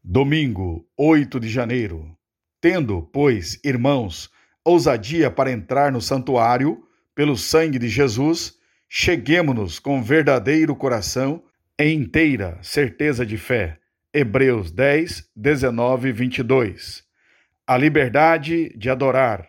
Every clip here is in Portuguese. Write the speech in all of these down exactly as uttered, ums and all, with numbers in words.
Domingo, oito de janeiro. Tendo, pois, irmãos, ousadia para entrar no santuário, pelo sangue de Jesus, cheguemo-nos com verdadeiro coração e inteira certeza de fé. Hebreus dez, dezenove e vinte e dois. A liberdade de adorar.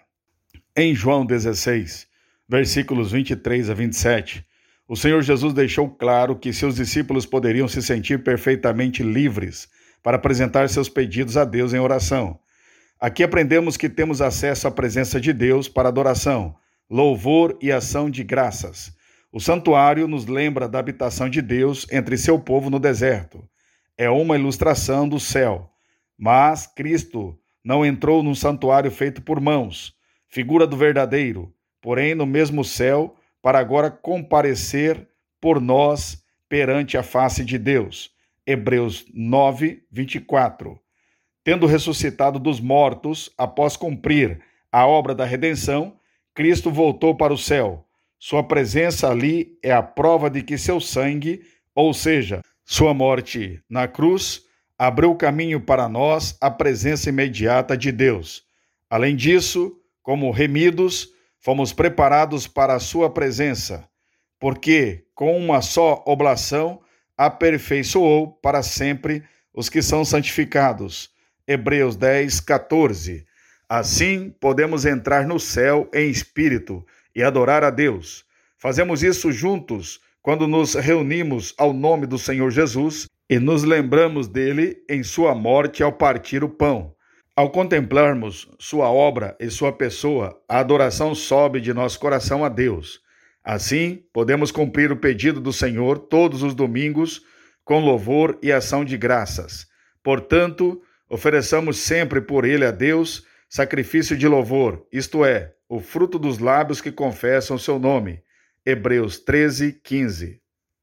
Em João dezesseis, versículos vinte e três a vinte e sete, o Senhor Jesus deixou claro que seus discípulos poderiam se sentir perfeitamente livres para apresentar seus pedidos a Deus em oração. Aqui aprendemos que temos acesso à presença de Deus para adoração, louvor e ação de graças. O santuário nos lembra da habitação de Deus entre seu povo no deserto. É uma ilustração do céu. Mas Cristo não entrou num santuário feito por mãos, figura do verdadeiro, porém no mesmo céu, para agora comparecer por nós perante a face de Deus. Hebreus nove, vinte e quatro. Tendo ressuscitado dos mortos, após cumprir a obra da redenção, Cristo voltou para o céu. Sua presença ali é a prova de que seu sangue, ou seja, sua morte na cruz, abriu caminho para nós à presença imediata de Deus. Além disso, como remidos, fomos preparados para a sua presença, porque, com uma só oblação, aperfeiçoou para sempre os que são santificados. Hebreus dez, quatorze. Assim, podemos entrar no céu em espírito e adorar a Deus. Fazemos isso juntos quando nos reunimos ao nome do Senhor Jesus e nos lembramos dele em sua morte ao partir o pão. Ao contemplarmos sua obra e sua pessoa, a adoração sobe de nosso coração a Deus. Assim, podemos cumprir o pedido do Senhor todos os domingos com louvor e ação de graças. Portanto, ofereçamos sempre por ele a Deus sacrifício de louvor, isto é, o fruto dos lábios que confessam o seu nome. Hebreus treze, quinze.